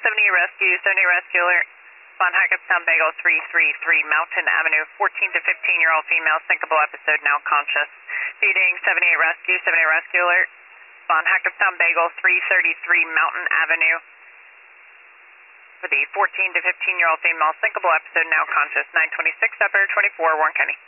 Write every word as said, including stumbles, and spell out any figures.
seventy rescue, seventy rescue alert. Von Hackettstown Bagel three three three Mountain Avenue, fourteen to fifteen year old female, syncopal episode, now conscious. Feeding seventy-eight rescue, seventy-eight rescue alert. Von Hackettstown Bagel three thirty-three Mountain Avenue. For the fourteen to fifteen year old female, syncopal episode, now conscious. nine twenty-six, Upper twenty-four, Warren County.